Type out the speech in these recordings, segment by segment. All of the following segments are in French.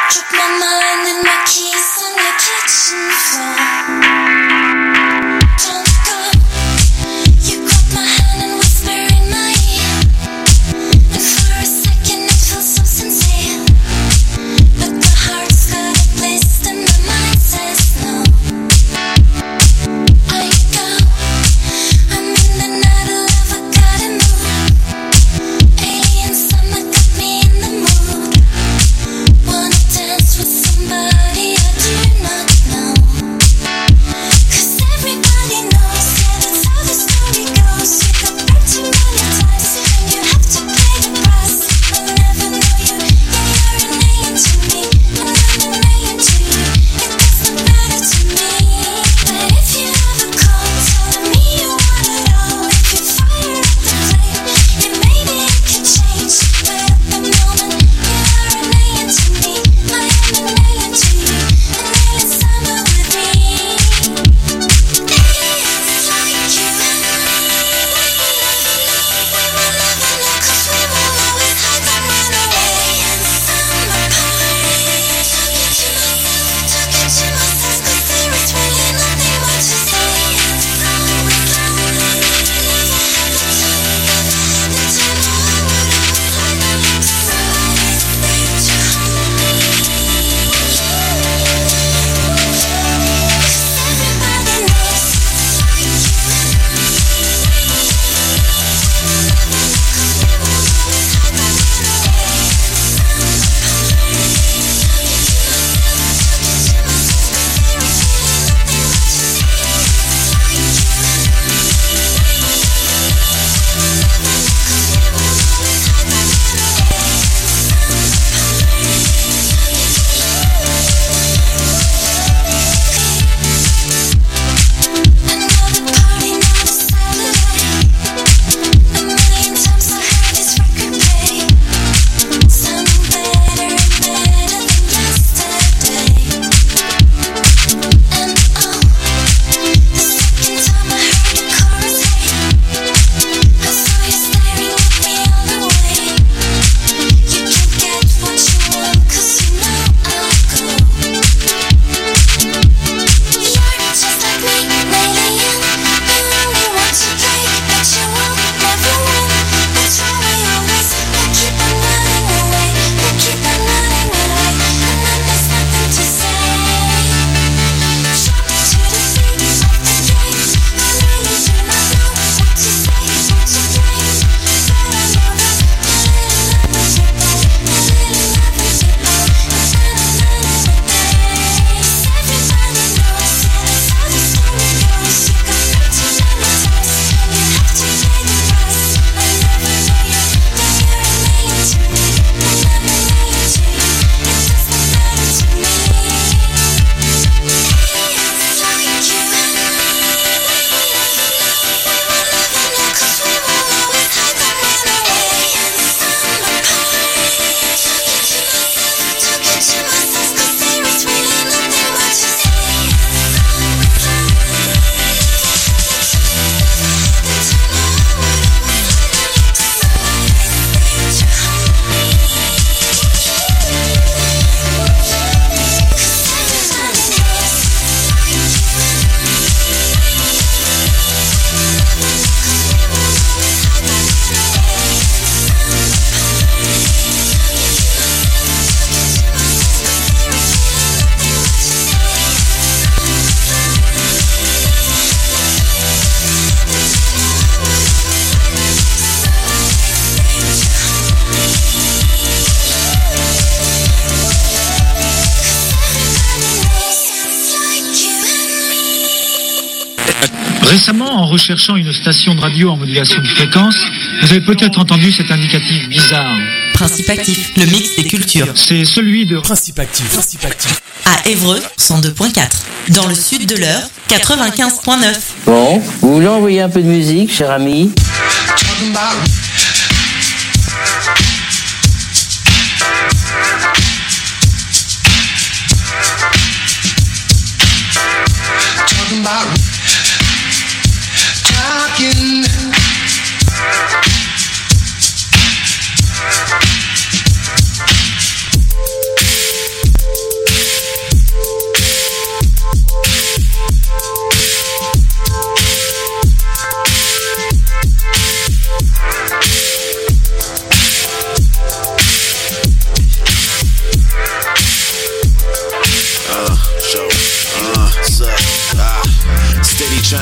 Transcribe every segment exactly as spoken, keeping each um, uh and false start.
Récemment, en recherchant une station de radio en modulation de fréquence, vous avez peut-être entendu cet indicatif bizarre. Principe actif, le mix des cultures. C'est celui de Principe actif. Principe actif. À Évreux, cent deux virgule quatre. Dans le sud de l'Eure, quatre-vingt-quinze virgule neuf. Bon, vous voulez envoyer un peu de musique, cher ami?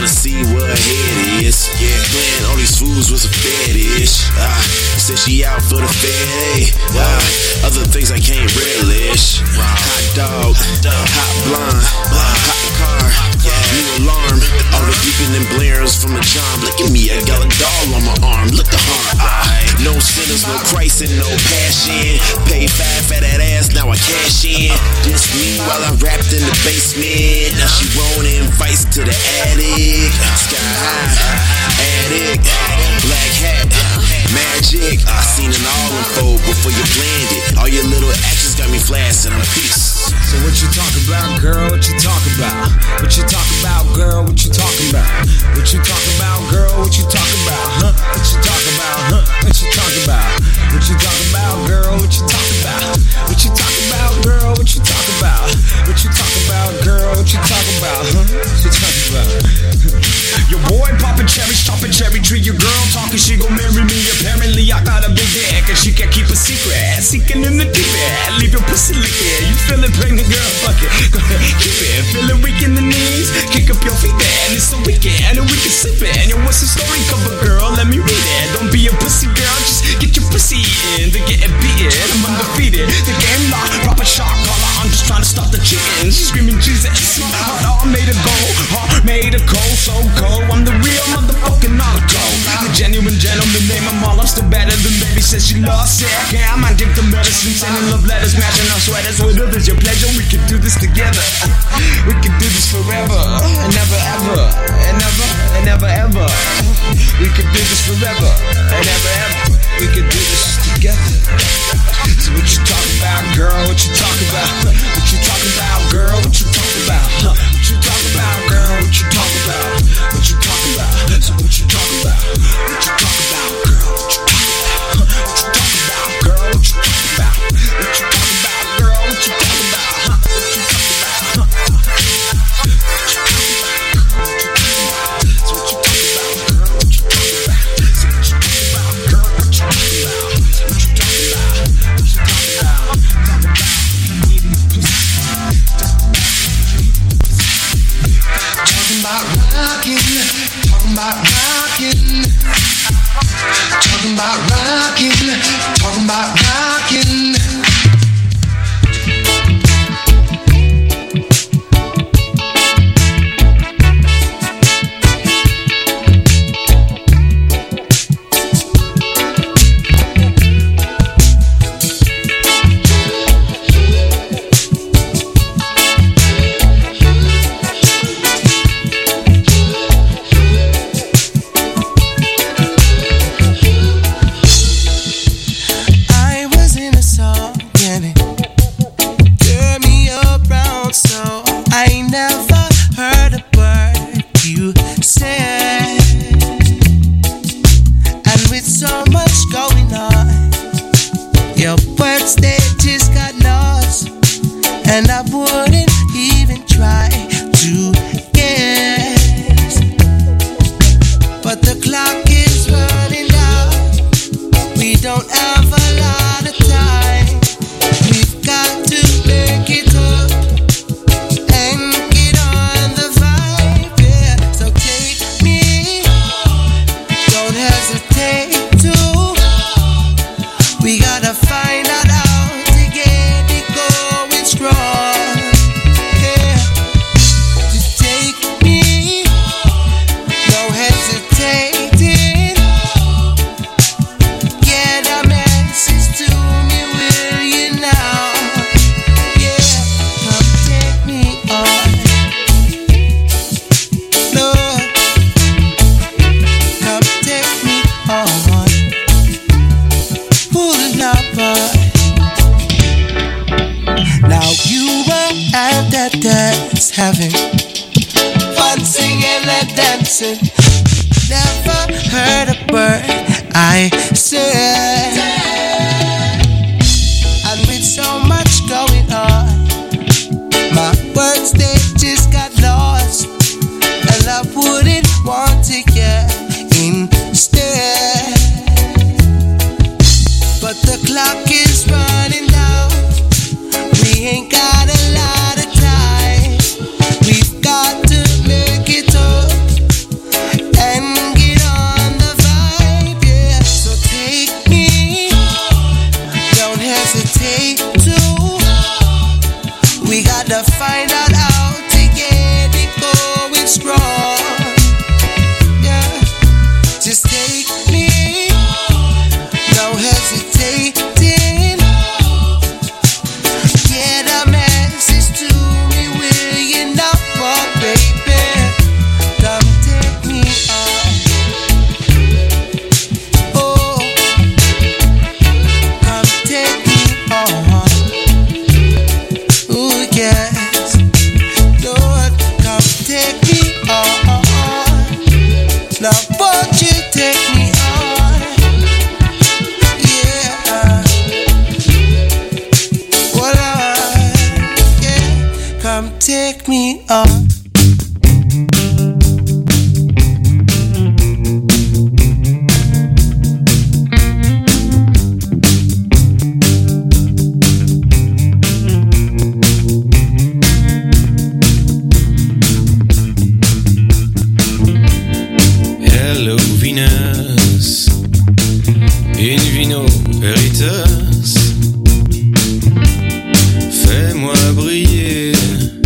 trying to see what head is. Yeah, playing all these fools was a fetish. Ah, said she out for the fade. Ah, other things I can't relish. Hot dog, hot blonde, hot car, new alarm. All the beeping and blares from the charm. Look at me, I got a doll on my arm. Look the harm. No sinners, no Christ and no passion. Pay five for that ass, now I cash in. Just me while I'm wrapped in the basement. Now she won't invite to the attic. Sky high, addict, black hat, magic. I seen it all unfold before you planned it. All your little actions got me flashing on peace. So what you talk about, girl? What you talk about? What you talk about, girl? What you talking about? What you talk about, girl? What you talk about? Huh? What you talk about? Huh? What you talk about? What you talk about, girl? What you talk about? What you talk about, girl? What you talk about? What you talk about, girl? What you talk about? Huh? What you talk about? Your boy poppin' cherries, chopping cherry tree. Your girl talking, she gon' marry me. Apparently I got a big dick and she can't keep a secret. Seeking in the deep end, leave your pussy lickin'. You feelin' pregnant, girl? Fuck it, go ahead, keep it. Feelin' weak in the knees, kick up your feet there. And it's the weekend and we can slip it. And yo, what's the story cover, girl? Let me read it. Don't be a pussy girl, just get your pussy in. They getting beaten, I'm undefeated. The game lock, drop a shot caller. I'm just trying to stop the chicken. She's screaming Jesus. Heart all made of gold, heart made of cold, so cold. I'm the real motherfucking narco. The genuine gentleman, name them all. I'm still better than baby says she loves it. Yeah, I might drink the medicine, sending love letters, matching our sweaters with others. Your pleasure, we can do this together. We can do this forever, and never ever, and never, and never ever. We can do this forever, and never ever. We can do this together. So what you talk about, girl? What you talk about? What you talk about, girl? What you talk about? Huh? What you talk about, girl? What you talk about? What you talk about? So what you talk about? What you talk about, girl? What you talk about? Huh? What you talk about, girl? What you talk about? What you talk about, girl? What you talk about? Huh? What you talk about? Huh? What you talk about? So what you talk about, girl? What you talk about? So what you talk about, girl? What you talk about? What you talk about? What you talk about? Talk about eating pussy. Talking about rockin', talking about rockin', talking about rockin', talking about rockin'. Having fun singing and dancing. Never heard a word I said. And with so much going on, my words they just got lost. And I wouldn't want to get instead. But the clock is running down. We ain't got a lot of time. We've got to make it up. to find out how to get it going strong. Yeah, just take me, no hesitating. Get a message to me, will you not, oh baby? Come take me on. Oh, come take me on. Ooh, yes. Lord, come take me on. Now won't you take me on? Yeah. Well, yeah. Come take me on. Hello Venus, in vino veritas, fais-moi briller,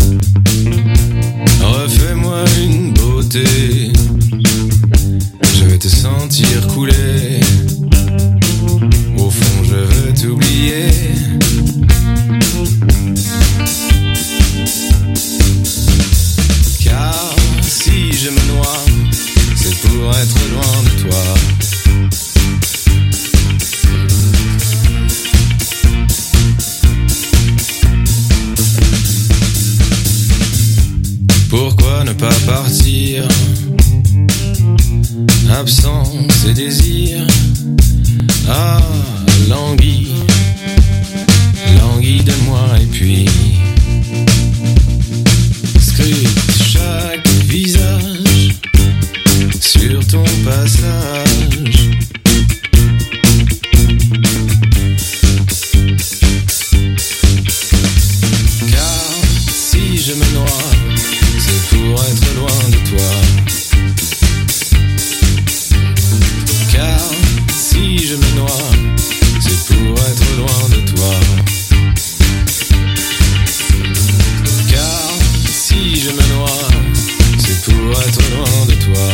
refais-moi une beauté, je veux te sentir couler, au fond je veux t'oublier. Car si je me noie, c'est pour être loin de toi. Pourquoi ne pas partir? Absence et désir. Ah, languis, languis de moi et puis scrute chaque visage sur ton passage. Car si je me noie, c'est pour être loin de toi. Car si je me noie, c'est pour être loin de toi. Car si je me noie, c'est pour être loin de toi.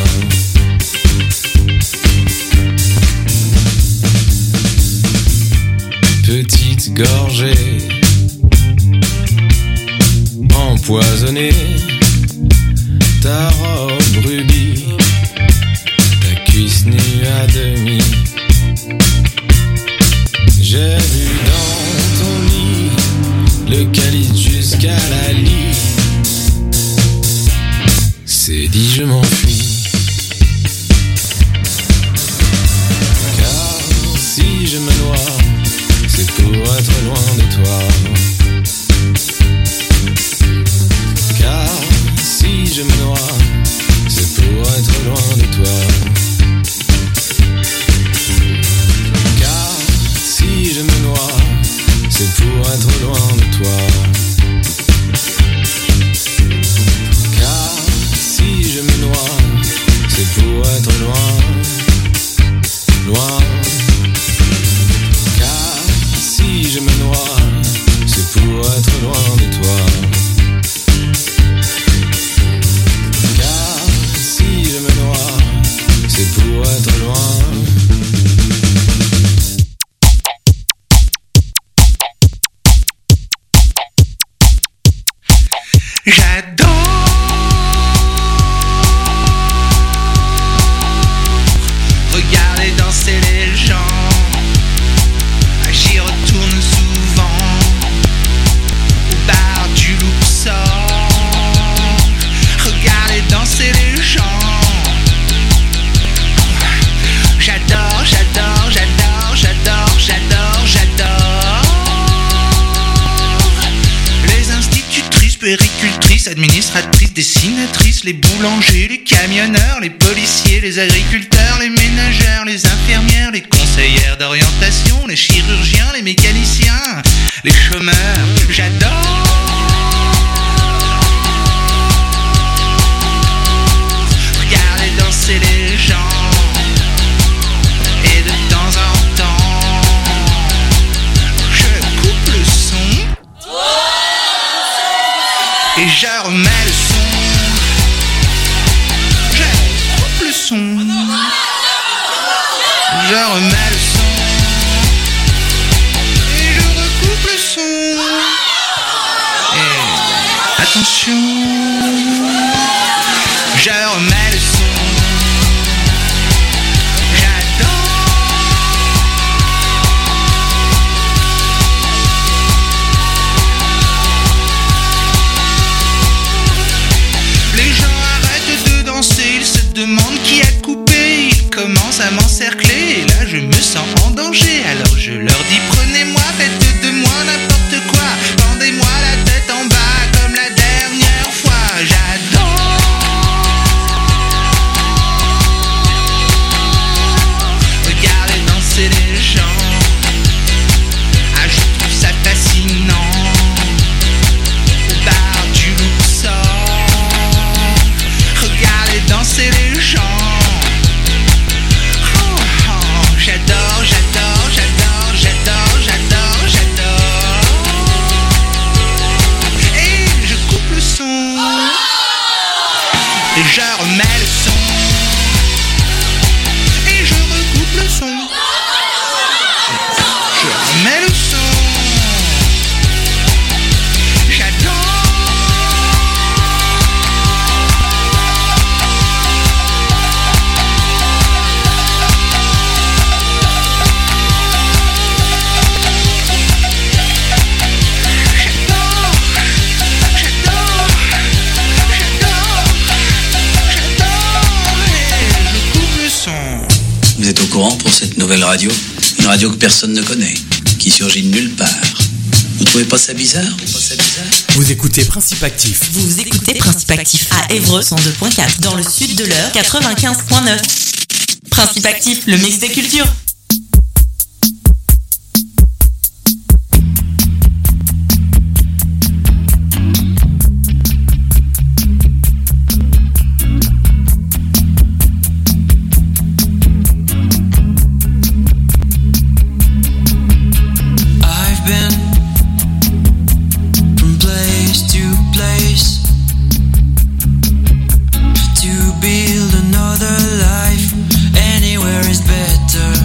Petite gorgée empoisonnée, ta robe rubis, ta cuisse nue à demi. J'ai vu dans ton lit le calice jusqu'à la lie. C'est dit, je m'enfuis. Car si je me noie, c'est pour être loin de toi. Car si je me noie, c'est pour être loin de toi. Car si je me noie, c'est pour être loin de toi. Car si je me noie, c'est pour être loin, loin. Car si je me noie, c'est pour être loin de toi. Car si je me noie, c'est pour être loin. J'adore regarder danser les gens. J'y retourne souvent au bar du Luxor. Regarder danser les gens. J'adore, j'adore, j'adore, j'adore, j'adore, j'adore. Les institutrices, puéricultrices, administratrices, dessinatrices, les boulangers, les camionneurs, les policiers, les agriculteurs, les ménagères, les infirmières, les conseillères d'orientation, les chirurgiens, les mécaniciens, les chômeurs. J'adore regarder danser les gens. Et de temps en temps, je coupe le son. et je remets le son. Je coupe le son. Je remets le son. Et je recoupe le son. Et attention, je remets le son. Ils se demandent qui a coupé, ils commencent à m'encercler et là je me sens en danger. Alors je leur dis prenez-moi, faites de moi n'importe quoi, pendez-moi la tête en bas comme la dernière fois. J'adore regarder danser les gens. Ah, je trouve ça fascinant. Au bar du Luxor, regardez danser les gens. Oh, oh, j'adore, j'adore, j'adore, j'adore, j'adore, j'adore. Et je coupe le son. Et je remets le son. Et je recoupe le son. Je remets le son. Vous êtes au courant pour cette nouvelle radio? Une radio que personne ne connaît, qui surgit de nulle part. Vous trouvez pas ça bizarre? Vous, pas ça bizarre vous écoutez Principe Actif. Vous écoutez Principe Actif à Évreux cent deux point quatre, dans le sud de l'Eure quatre-vingt-quinze point neuf. Principe Actif, le mix des cultures. Build another life, anywhere is better.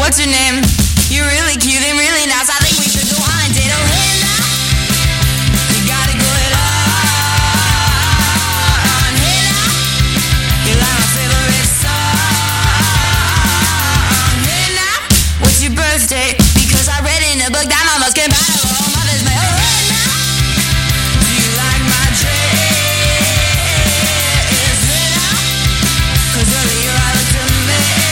what's your name? You're really cute and really nice. I think we should go on a date. Oh, hey now, you gotta go it on. Hey now, you like my favorite song. Hey now, what's your birthday? Because I read in a book that mamas can buy her own mother's day. Oh, hey now, do you like my dress? Hey now, 'cause earlier I looked a mess.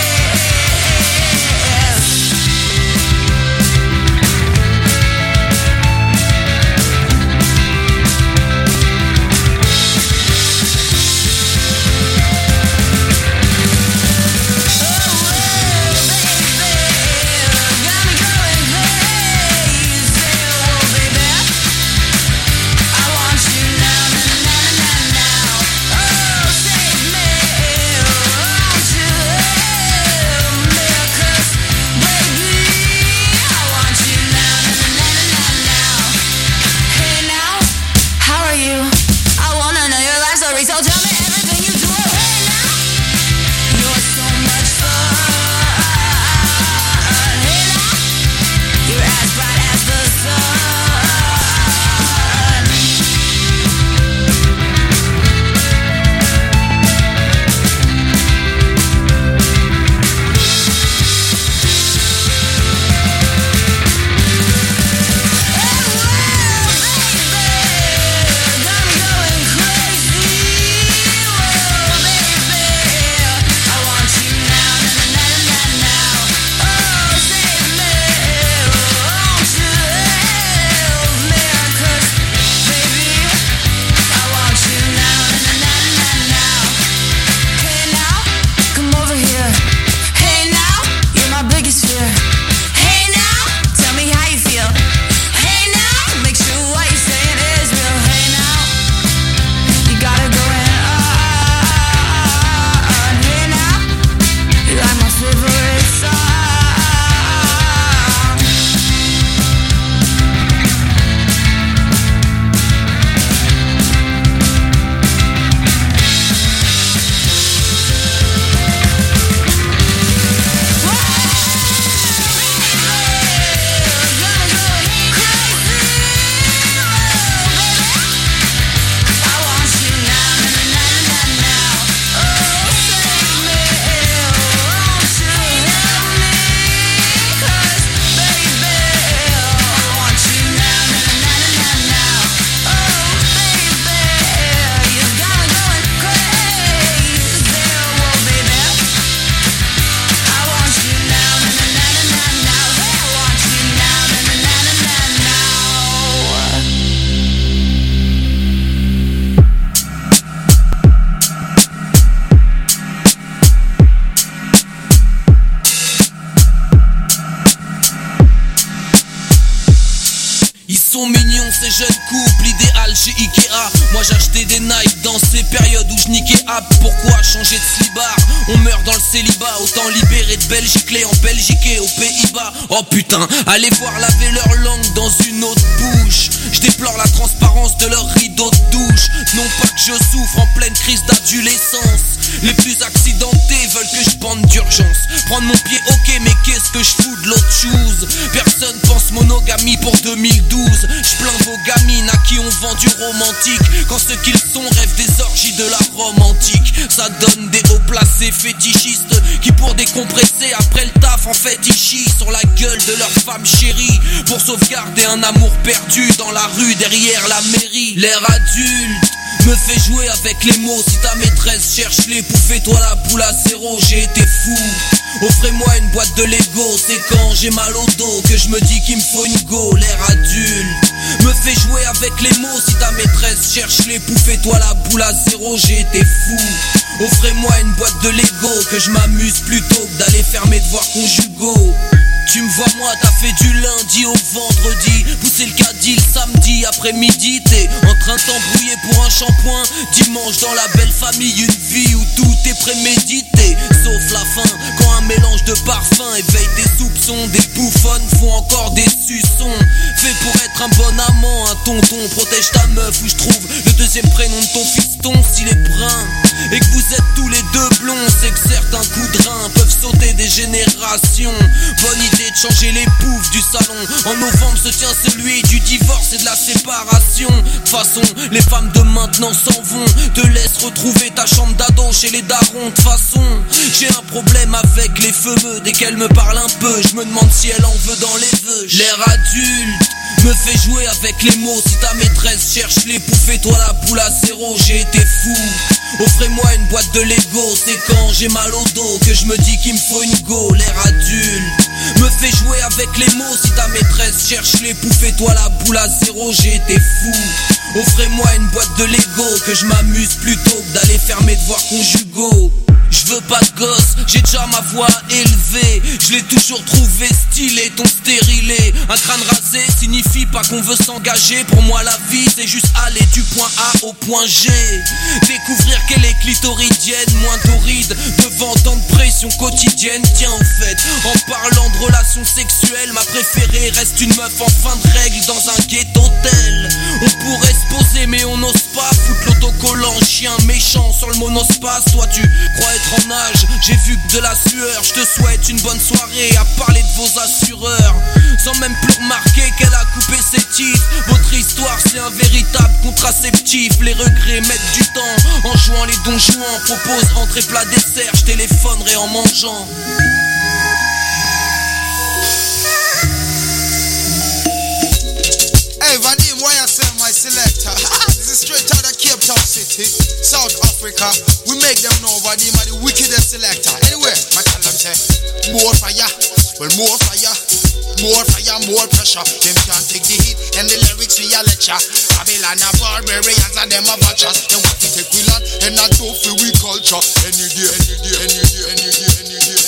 Ces jeunes couples, idéal chez Ikea. Moi j'achetais des Nike dans ces périodes où je niquais app. Pourquoi changer de slibard? On meurt dans le célibat. Autant libérer de Belgique, les en Belgique et aux Pays-Bas. Oh putain, allez voir laver leur langue dans une autre bouche. Je déplore la transparence de leur rideau de douche. Non pas que je souffre en pleine crise d'adolescence. Les plus accidentés veulent que je bande d'urgence. Prendre mon pied, ok, mais qu'est-ce que je fous de l'autre chose? Personne pense monogamie pour deux mille douze. Je plains vos gamines à qui on vend du romantique, quand ceux qu'ils sont rêvent des orgies de la Rome antique. Ça donne des hauts placés fétichistes qui pour décompresser après le taf en fait ils chient sur la gueule de leur femme chérie pour sauvegarder un amour perdu dans la rue derrière la mairie. L'air adulte me fait jouer avec les mots. Si ta maîtresse cherche les poux, fais-toi la boule à zéro. J'ai été fou, offrez-moi une boîte de Lego. C'est quand j'ai mal au dos que je me dis qu'il me faut une go. L'air adulte me fait jouer avec les mots. Si ta maîtresse cherche les poux, fais-toi la boule à zéro. J'ai été fou, offrez-moi une boîte de Lego. Que je m'amuse plutôt que d'aller faire mes devoirs conjugaux. Tu me vois moi, t'as fait du lundi au vendredi, pousser le caddie le samedi après-midi. T'es en train de t'embrouiller pour un shampoing. Dimanche dans la belle famille, une vie où tout est prémédité, sauf la fin, quand un mélange de parfums éveille tes soupçons. Des bouffonnes font encore des suçons. Fait pour être un bon amant, un tonton. Protège ta meuf où je trouve le deuxième prénom de ton fiston. S'il est brun et que vous êtes tous les deux blonds, c'est que certains coups de rein peuvent sauter des générations. séparation. Bonne idée de changer les poufs du salon. En novembre se tient celui du divorce et de la séparation. De toute façon, les femmes de maintenant s'en vont, te laissent retrouver ta chambre d'ado chez les darons. De toute façon, j'ai un problème avec les feux. Dès qu'elle me parle un peu, je me demande si elle en veut dans les vœux. L'air adulte me fait jouer avec les mots. Si ta maîtresse cherche les poufs et toi la boule à zéro, j'ai été fou. Offrez-moi une boîte de Lego. C'est quand j'ai mal au dos que je me dis qu'il me faut une go. L'air adulte me fait jouer avec les mots. Si ta maîtresse cherche les poufs et toi la boule à zéro, j'ai été fou. Offrez-moi une boîte de Lego, que je m'amuse plutôt que d'aller faire mes devoirs conjugaux. Je veux pas de gosse, j'ai déjà ma voix élevée. Je l'ai toujours trouvé stylé, ton stérilé. Un crâne rasé signifie pas qu'on veut s'engager. Pour moi la vie c'est juste aller du point A au point G. Découvrir qu'elle est clitoridienne, moins torride devant tant de pression quotidienne. Tiens au fait, en parlant de relations sexuelles, ma préférée reste une meuf en fin de règle dans un ghetto-tel. On pourrait se poser mais on n'ose pas. Foutre l'autocollant, chien méchant sur le monospace. Toi tu crois être en âge, j'ai vu que de la sueur. Je te souhaite une bonne soirée à parler de vos assureurs, sans même plus remarquer qu'elle a coupé ses titres. Votre histoire c'est un véritable contraceptif. Les regrets mettent du temps en jouant les Don Juan. Propose entrée plat dessert, je téléphonerai en mangeant. Hey Vadim, why I sell my selector? This is straight out of Cape Town City, South Africa. We make them know Vadim are the wickedest selector. Anyway, my tell them say, more fire, well more fire, more fire, more pressure. Them can't take the heat and the lyrics we a lecture. Babylon a barbarians and them a vultures. They want to take we land and not go for we culture. Any day, any day, any day, any day, any day.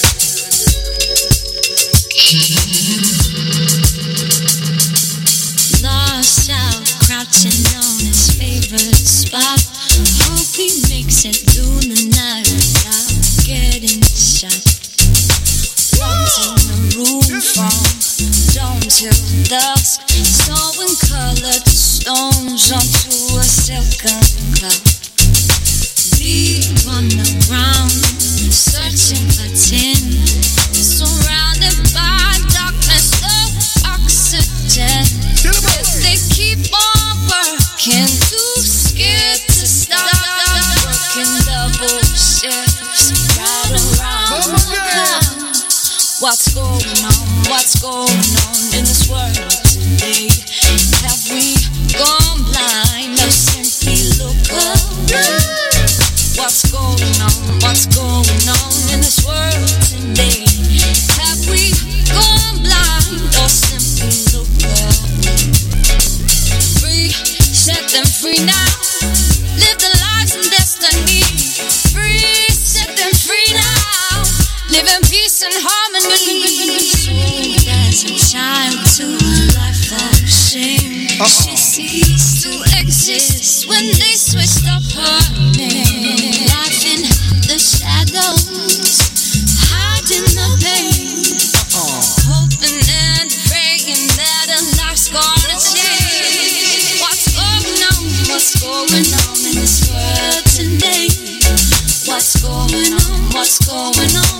Lost out, crouching on his favorite spot. Hope he makes it through the night without getting shot. Walks in the room from dawn till dusk, sewing colored stones onto a silken cloud. We on the ground, searching for tin, surrounded by darkness of oxygen. They keep on working, too scared to stop. Working double shifts right around the clock. What's going on? What's going on in this world today? Have we gone blind or simply look away? What's going on? What's going on in this world today? Have we gone blind or simply look away? Free, set them free now. Live the lives and destiny. Free, set them free now. Live in peace and harmony. Soul as a child to life of shame. She ceased to exist when they switched up her name. Life in the shadows, hiding the pain, hoping and praying that her life's gonna change. What's going on? What's going on in this world today? What's going on? What's going on?